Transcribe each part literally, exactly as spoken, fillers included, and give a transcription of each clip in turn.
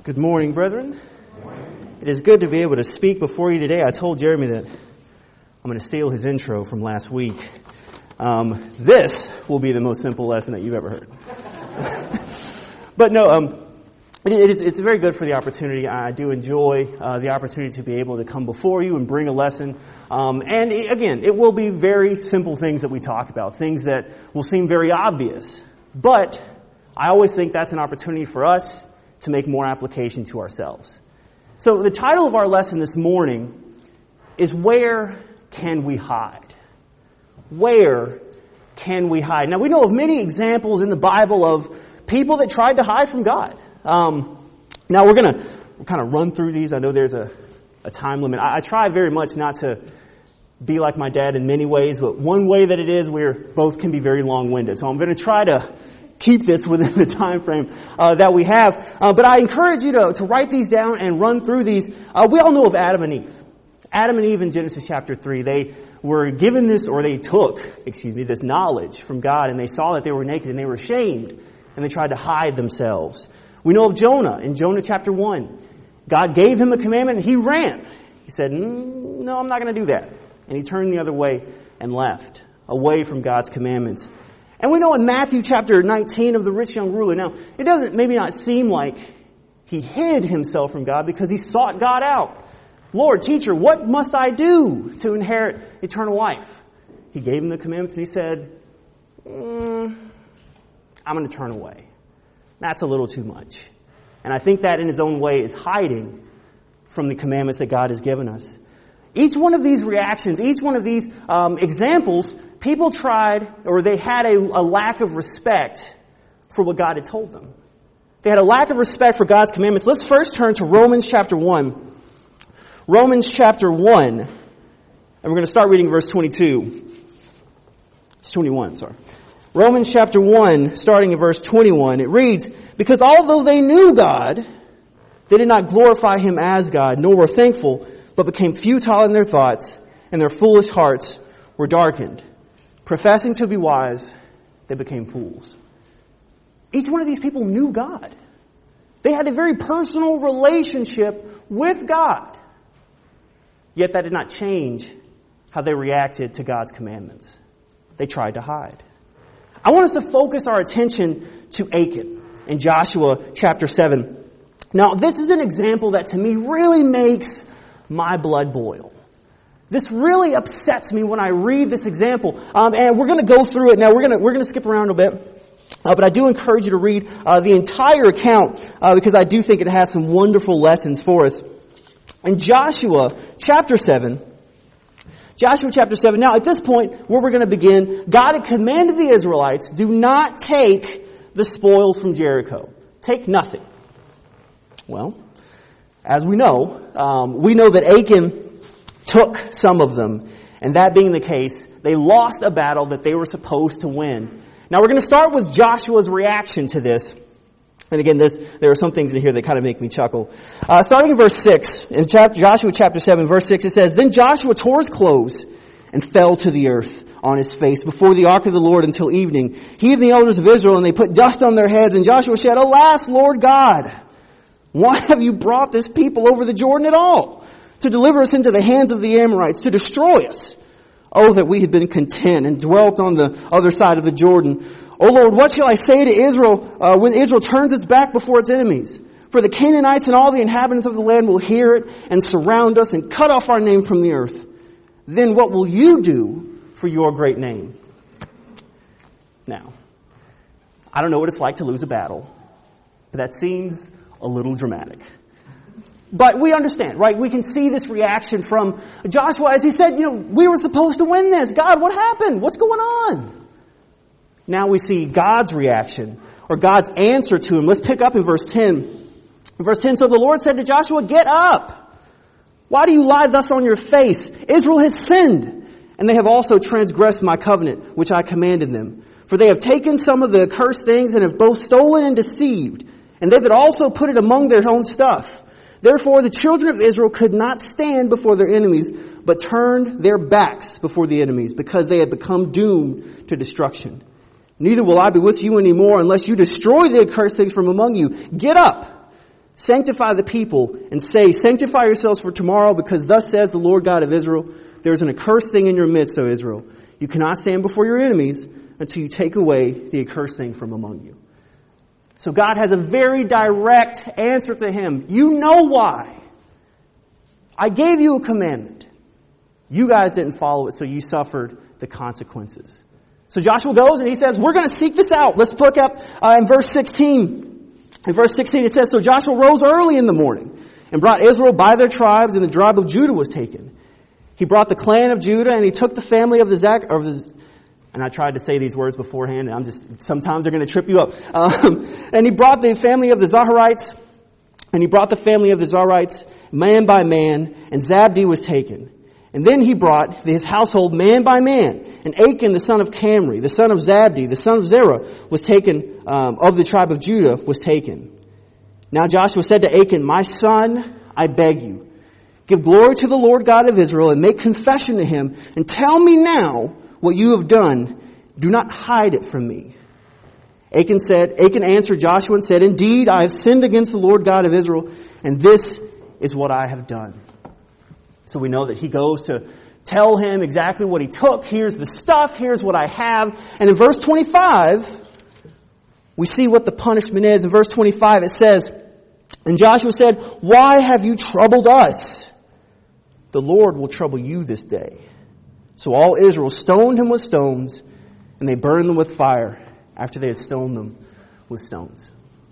Good morning, brethren. Good morning. It is good to be able to speak before you today. I told Jeremy that I'm going to steal his intro from last week. Um, this will be the most simple lesson that you've ever heard. But no, um, it, it is, it's very good for the opportunity. I do enjoy uh, the opportunity to be able to come before you and bring a lesson. Um, and it, again, it will be very simple things that we talk about, things that will seem very obvious. But I always think that's an opportunity for us to make more application to ourselves. So the title of our lesson this morning is Where Can We Hide? Where can we hide? Now we know of many examples in the Bible of people that tried to hide from God. Um, now we're going to kind of run through these. I know there's a, a time limit. I, I try very much not to be like my dad in many ways, but one way that it is, we're both can be very long-winded. So I'm going to try to keep this within the time frame uh, that we have. Uh, but I encourage you to, to write these down and run through these. Uh, we all know of Adam and Eve. Adam and Eve in Genesis chapter three, they were given this, or they took, excuse me, this knowledge from God, and they saw that they were naked and they were ashamed, and they tried to hide themselves. We know of Jonah in Jonah chapter one. God gave him a commandment and he ran. He said, mm, no, I'm not going to do that. And he turned the other way and left, away from God's commandments. And we know in Matthew chapter nineteen of the rich young ruler. Now, it doesn't maybe not seem like he hid himself from God because he sought God out. Lord, teacher, what must I do to inherit eternal life? He gave him the commandments and he said, mm, I'm going to turn away. That's a little too much. And I think that in his own way is hiding from the commandments that God has given us. Each one of these reactions, each one of these um, examples, people tried, or they had a, a lack of respect for what God had told them. They had a lack of respect for God's commandments. Let's first turn to Romans chapter one. Romans chapter one. And we're going to start reading verse twenty-two. It's twenty-one, sorry. Romans chapter one, starting in verse twenty-one. It reads, because although they knew God, they did not glorify Him as God, nor were thankful, but became futile in their thoughts, and their foolish hearts were darkened. Professing to be wise, they became fools. Each one of these people knew God. They had a very personal relationship with God. Yet that did not change how they reacted to God's commandments. They tried to hide. I want us to focus our attention to Achan in Joshua chapter seven. Now, this is an example that to me really makes my blood boil. This really upsets me when I read this example. Um, and we're going to go through it now. We're going to we're going to skip around a bit. Uh, but I do encourage you to read uh, the entire account uh, because I do think it has some wonderful lessons for us. In Joshua chapter seven, Joshua chapter seven. Now, at this point, where we're going to begin, God had commanded the Israelites, do not take the spoils from Jericho. Take nothing. Well, as we know, um, we know that Achan took some of them. And that being the case, they lost a battle that they were supposed to win. Now we're going to start with Joshua's reaction to this. And again, this, there are some things in here that kind of make me chuckle. Uh, starting in verse six, in chapter, Joshua chapter seven, verse six, it says, then Joshua tore his clothes and fell to the earth on his face before the ark of the Lord until evening. He and the elders of Israel, and they put dust on their heads. And Joshua said, alas, Lord God, why have you brought this people over the Jordan at all? To deliver us into the hands of the Amorites, to destroy us. Oh, that we had been content and dwelt on the other side of the Jordan. Oh Lord, what shall I say to Israel uh, when Israel turns its back before its enemies? For the Canaanites and all the inhabitants of the land will hear it and surround us and cut off our name from the earth. Then what will you do for your great name? Now, I don't know what it's like to lose a battle, but that seems a little dramatic. But we understand, right? We can see this reaction from Joshua as he said, you know, we were supposed to win this. God, what happened? What's going on? Now we see God's reaction or God's answer to him. Let's pick up in verse ten. In verse ten, so the Lord said to Joshua, get up. Why do you lie thus on your face? Israel has sinned, and they have also transgressed my covenant, which I commanded them. For they have taken some of the accursed things and have both stolen and deceived, and they that also put it among their own stuff. Therefore the children of Israel could not stand before their enemies, but turned their backs before the enemies, because they had become doomed to destruction. Neither will I be with you anymore unless you destroy the accursed things from among you. Get up, Sanctify the people and say, sanctify yourselves for tomorrow, because thus says the Lord God of Israel, there is an accursed thing in your midst, O Israel. You cannot stand before your enemies until you take away the accursed thing from among you. So God has a very direct answer to him. You know why. I gave you a commandment. You guys didn't follow it, so you suffered the consequences. So Joshua goes and he says, we're going to seek this out. Let's look up uh, in verse sixteen. In verse sixteen it says, so Joshua rose early in the morning and brought Israel by their tribes, and the tribe of Judah was taken. He brought the clan of Judah, and he took the family of the Zach, of the, and I tried to say these words beforehand, and I'm just, sometimes they're going to trip you up. Um, and he brought the family of the Zaharites, and he brought the family of the Zaharites man by man, and Zabdi was taken. And then he brought his household man by man, and Achan the son of Camri, the son of Zabdi, the son of Zerah, was taken, um, of the tribe of Judah, was taken. Now Joshua said to Achan, my son, I beg you, give glory to the Lord God of Israel, and make confession to him, and tell me now what you have done. Do not hide it from me. Achan said, Achan answered Joshua and said, indeed, I have sinned against the Lord God of Israel, and this is what I have done. So we know that he goes to tell him exactly what he took. Here's the stuff. Here's what I have. And in verse twenty-five, we see what the punishment is. In verse twenty-five, it says, and Joshua said, why have you troubled us? The Lord will trouble you this day. So all Israel stoned him with stones, and they burned them with fire after they had stoned them with stones.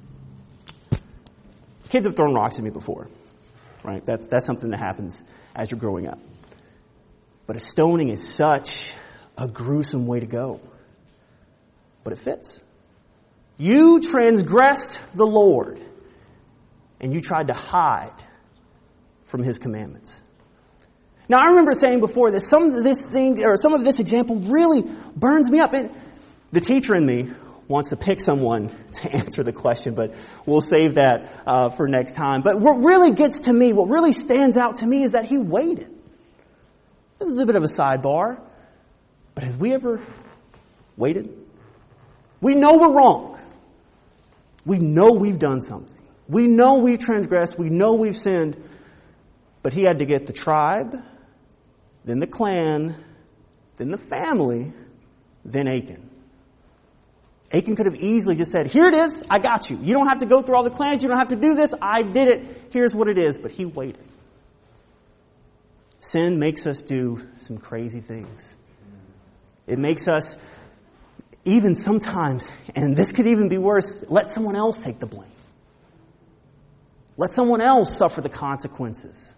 Kids have thrown rocks at me before, right? That's, that's something that happens as you're growing up. But a stoning is such a gruesome way to go. But it fits. You transgressed the Lord, and you tried to hide from his commandments. Now, I remember saying before that some of this thing, or some of this example really burns me up. And the teacher in me wants to pick someone to answer the question, but we'll save that uh, for next time. But what really gets to me, what really stands out to me, is that he waited. This is a bit of a sidebar, but have we ever waited? We know we're wrong. We know we've done something. We know we've transgressed. We know we've sinned. But he had to get the tribe, then the clan, then the family, then Achan. Achan could have easily just said, here it is, I got you. You don't have to go through all the clans, you don't have to do this, I did it, here's what it is. But he waited. Sin makes us do some crazy things. It makes us, even sometimes, and this could even be worse, let someone else take the blame. Let someone else suffer the consequences.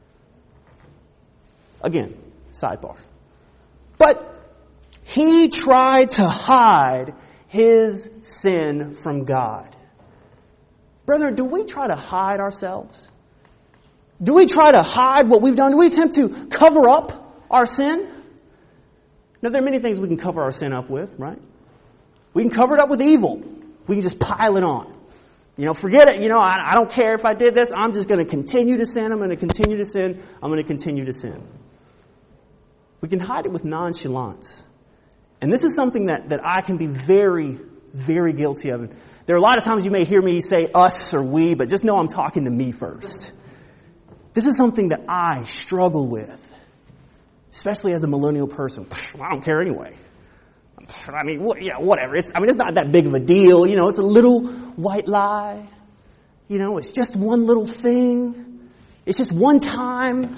Again, sidebar. But he tried to hide his sin from God. Brethren, do we try to hide ourselves? Do we try to hide what we've done? Do we attempt to cover up our sin? Now, there are many things we can cover our sin up with, right? We can cover it up with evil. We can just pile it on. You know, forget it. You know, I, I don't care if I did this. I'm just going to continue to sin. I'm going to continue to sin. I'm going to continue to sin. We can hide it with nonchalance. And this is something that, that I can be very, very guilty of. There are a lot of times you may hear me say us or we, but just know I'm talking to me first. This is something that I struggle with, especially as a millennial person. I don't care anyway. I mean, yeah, whatever. It's, I mean, it's not that big of a deal. You know, it's a little white lie. You know, it's just one little thing. It's just one time.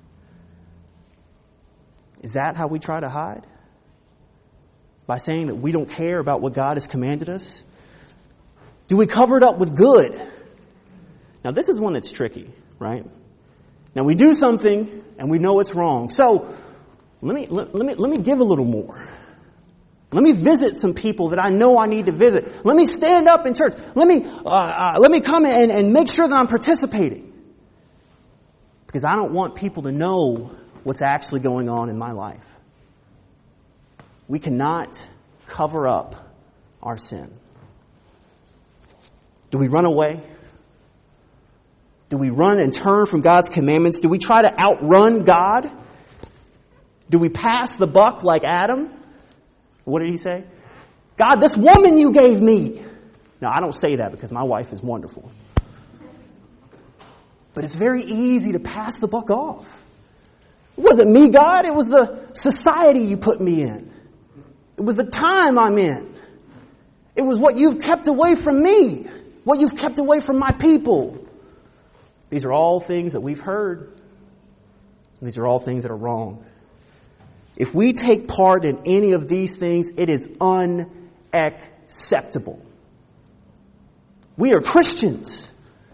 Is that how we try to hide? By saying that we don't care about what God has commanded us? Do we cover it up with good? Now, this is one that's tricky, right? Now, we do something and we know it's wrong. So, let me, let, let me, let me give a little more. Let me visit some people that I know I need to visit. Let me stand up in church. Let me, uh, uh, let me come and, and make sure that I'm participating. Because I don't want people to know what's actually going on in my life. We cannot cover up our sin. Do we run away? Do we run and turn from God's commandments? Do we try to outrun God? Do we pass the buck like Adam? What did he say? God, this woman you gave me. Now, I don't say that because my wife is wonderful. But it's very easy to pass the buck off. It wasn't me, God. It was the society you put me in. It was the time I'm in. It was what you've kept away from me. What you've kept away from my people. These are all things that we've heard. These are all things that are wrong. If we take part in any of these things, it is unacceptable. We are Christians.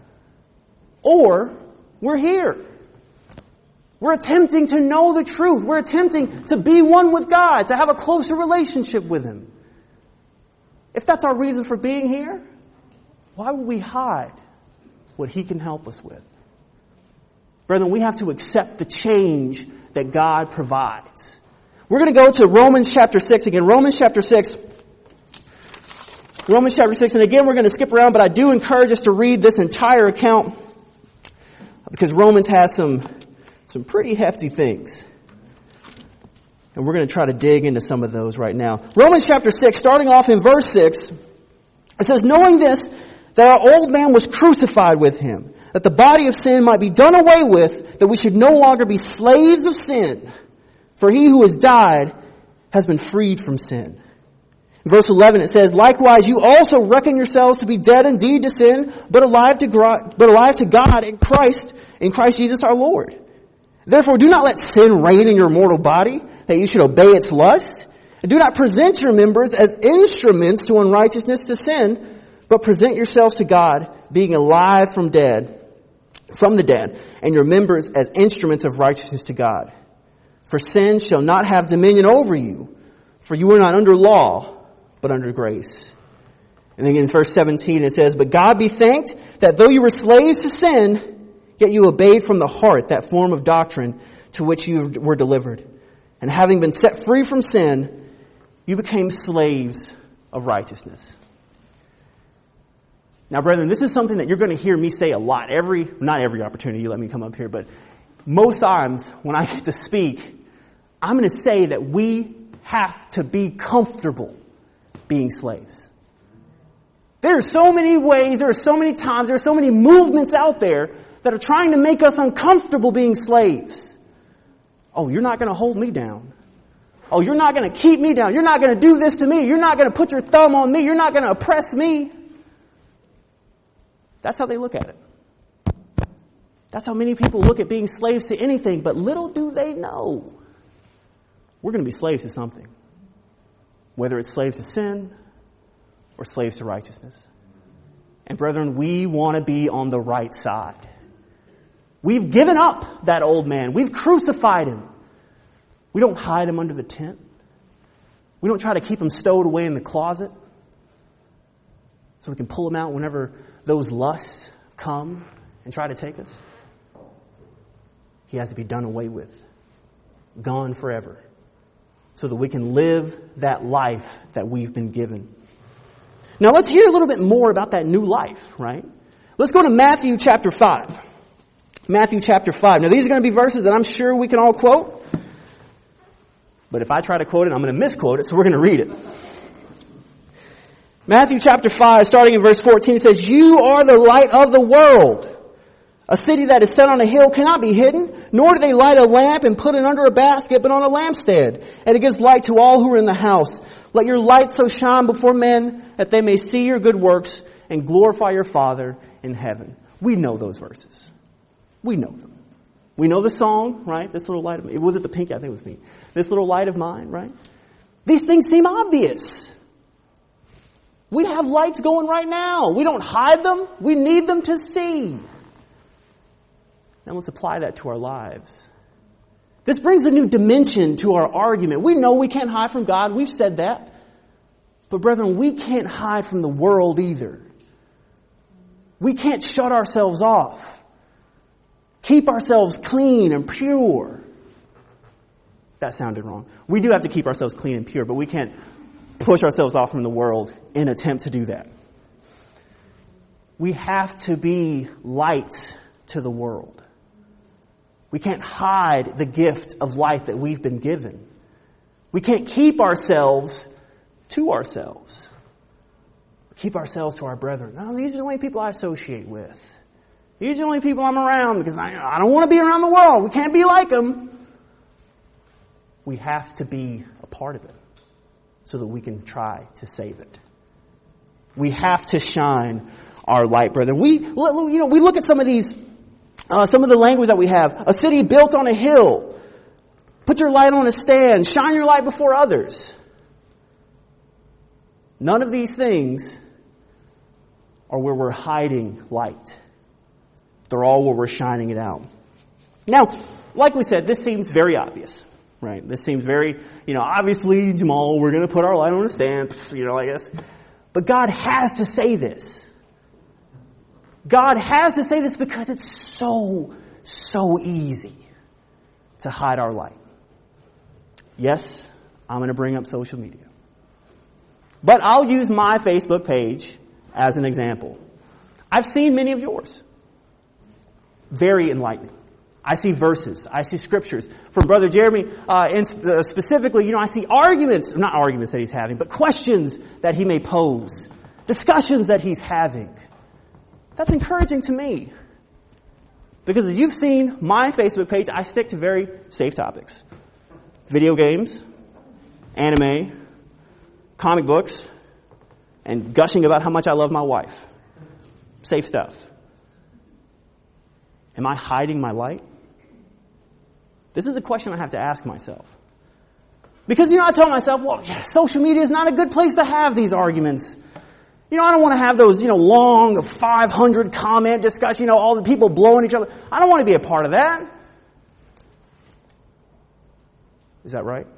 Or we're here. We're attempting to know the truth. We're attempting to be one with God, to have a closer relationship with Him. If that's our reason for being here, why would we hide what He can help us with? Brethren, we have to accept the change that God provides. We're going to go to Romans chapter six again. Romans chapter six. Romans chapter six. And again, we're going to skip around, but I do encourage us to read this entire account because Romans has some, some pretty hefty things. And we're going to try to dig into some of those right now. Romans chapter six, starting off in verse six, it says, knowing this, that our old man was crucified with Him, that the body of sin might be done away with, that we should no longer be slaves of sin. For he who has died has been freed from sin. In verse eleven it says, likewise you also reckon yourselves to be dead indeed to sin, but alive to God, but alive to God in Christ, in Christ Jesus our Lord. Therefore do not let sin reign in your mortal body, that you should obey its lust. And do not present your members as instruments to unrighteousness to sin, but present yourselves to God, being alive from dead, from the dead, and your members as instruments of righteousness to God. For sin shall not have dominion over you, for you are not under law, but under grace. And then in verse seventeen it says, but God be thanked that though you were slaves to sin, yet you obeyed from the heart that form of doctrine to which you were delivered. And having been set free from sin, you became slaves of righteousness. Now, brethren, this is something that you're going to hear me say a lot. Every, not every opportunity you let me come up here, but most times when I get to speak, I'm going to say that we have to be comfortable being slaves. There are so many ways, there are so many times, there are so many movements out there that are trying to make us uncomfortable being slaves. Oh, you're not going to hold me down. Oh, you're not going to keep me down. You're not going to do this to me. You're not going to put your thumb on me. You're not going to oppress me. That's how they look at it. That's how many people look at being slaves to anything, but little do they know. We're going to be slaves to something. Whether it's slaves to sin or slaves to righteousness. And brethren, we want to be on the right side. We've given up that old man. We've crucified him. We don't hide him under the tent. We don't try to keep him stowed away in the closet so we can pull him out whenever those lusts come and try to take us. He has to be done away with, gone forever, so that we can live that life that we've been given. Now let's hear a little bit more about that new life, right? Let's go to Matthew chapter five. Matthew chapter five. Now these are going to be verses that I'm sure we can all quote. But if I try to quote it, I'm going to misquote it, so we're going to read it. Matthew chapter five, starting in verse fourteen, it says, you are the light of the world. A city that is set on a hill cannot be hidden, nor do they light a lamp and put it under a basket, but on a lampstand, and it gives light to all who are in the house. Let your light so shine before men that they may see your good works and glorify your Father in heaven. We know those verses. We know them. We know the song, right? This little light of mine. Was it the pink? I think it was me. This little light of mine, right? These things seem obvious. We have lights going right now. We don't hide them. We need them to see. Now let's apply that to our lives. This brings a new dimension to our argument. We know we can't hide from God. We've said that. But brethren, we can't hide from the world either. We can't shut ourselves off. Keep ourselves clean and pure. That sounded wrong. We do have to keep ourselves clean and pure, but we can't push ourselves off from the world in an attempt to do that. We have to be light to the world. We can't hide the gift of life that we've been given. We can't keep ourselves to ourselves. Keep ourselves to our brethren. No, these are the only people I associate with. These are the only people I'm around because I, I don't want to be around the world. We can't be like them. We have to be a part of it so that we can try to save it. We have to shine our light, brethren. We, you know, we look at some of these, uh, some of the language that we have. A city built on a hill. Put your light on a stand. Shine your light before others. None of these things are where we're hiding light. They're all where we're shining it out. Now, like we said, this seems very obvious, right? This seems very, you know, obviously, Jamal, we're going to put our light on a stand, you know, I guess. But God has to say this. God has to say this because it's so, so easy to hide our light. Yes, I'm going to bring up social media. But I'll use my Facebook page as an example. I've seen many of yours. Very enlightening. I see verses. I see scriptures. From Brother Jeremy, uh, and uh, specifically, you know, I see arguments, not arguments that he's having, but questions that he may pose. Discussions that he's having. That's encouraging to me. Because as you've seen my Facebook page, I stick to very safe topics. Video games, anime, comic books, and gushing about how much I love my wife. Safe stuff. Am I hiding my light? This is a question I have to ask myself. Because, you know, I tell myself, well, yeah, social media is not a good place to have these arguments. You know, I don't want to have those, you know, long five hundred comment discussion, you know, all the people blowing each other. I don't want to be a part of that. Is that right?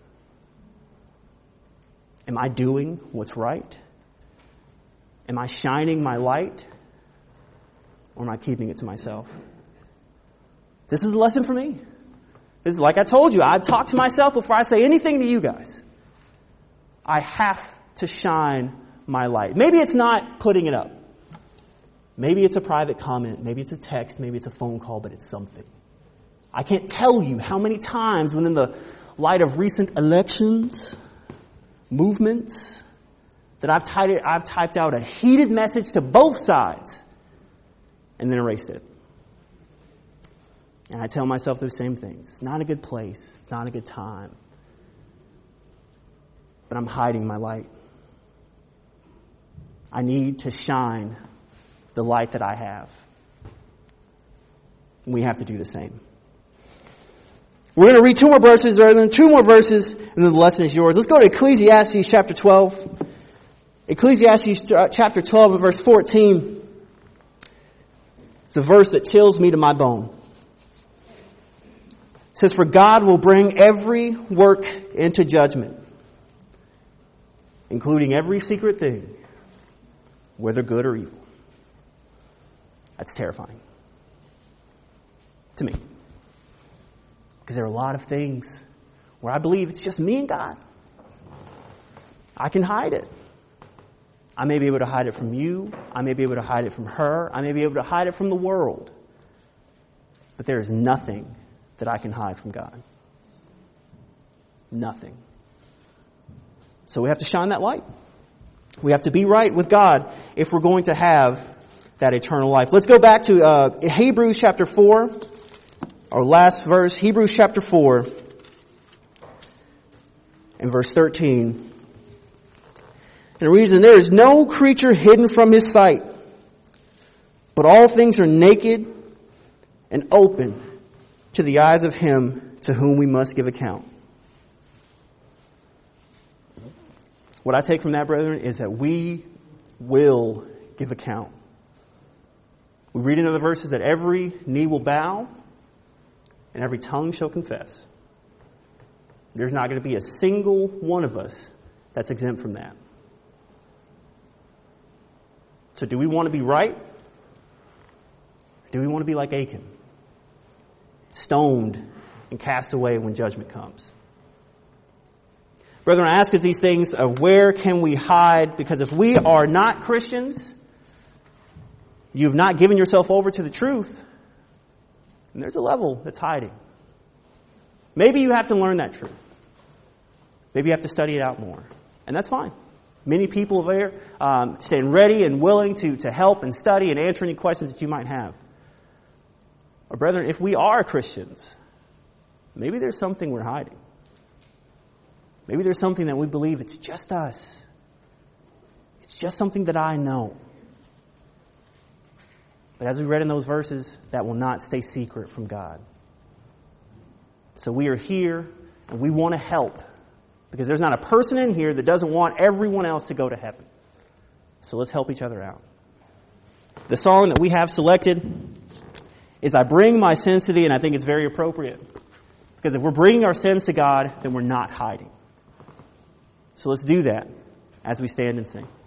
Am I doing what's right? Am I shining my light? Or am I keeping it to myself? This is a lesson for me. This is like I told you, I talk to myself before I say anything to you guys. I have to shine my light. Maybe it's not putting it up. Maybe it's a private comment. Maybe it's a text. Maybe it's a phone call, but it's something. I can't tell you how many times within the light of recent elections, movements, that I've typed, I've typed out a heated message to both sides and then erased it. And I tell myself those same things. It's not a good place. It's not a good time. But I'm hiding my light. I need to shine the light that I have. We have to do the same. We're going to read two more verses, or then two more verses, and then the lesson is yours. Let's go to Ecclesiastes chapter twelve. Ecclesiastes chapter twelve and verse fourteen. It's a verse that chills me to my bone. It says, "For God will bring every work into judgment, including every secret thing, whether good or evil." That's terrifying. To me. Because there are a lot of things where I believe it's just me and God. I can hide it. I may be able to hide it from you. I may be able to hide it from her. I may be able to hide it from the world. But there is nothing that I can hide from God. Nothing. So we have to shine that light. We have to be right with God if we're going to have that eternal life. Let's go back to uh, Hebrews chapter four, our last verse, Hebrews chapter four, and verse thirteen. And it reads, "And there is no creature hidden from his sight, but all things are naked and open to the eyes of him to whom we must give account." What I take from that, brethren, is that we will give account. We read into the verses that every knee will bow and every tongue shall confess. There's not going to be a single one of us that's exempt from that. So do we want to be right? Or do we want to be like Achan? Stoned and cast away when judgment comes. Brethren, I ask us these things of where can we hide? Because if we are not Christians, you've not given yourself over to the truth, and there's a level that's hiding. Maybe you have to learn that truth. Maybe you have to study it out more. And that's fine. Many people there um, stand ready and willing to, to help and study and answer any questions that you might have. Or brethren, if we are Christians, maybe there's something we're hiding. Maybe there's something that we believe it's just us. It's just something that I know. But as we read in those verses, that will not stay secret from God. So we are here and we want to help, because there's not a person in here that doesn't want everyone else to go to heaven. So let's help each other out. The song that we have selected is I Bring My Sins to Thee, and I think it's very appropriate. Because if we're bringing our sins to God, then we're not hiding. So let's do that as we stand and sing.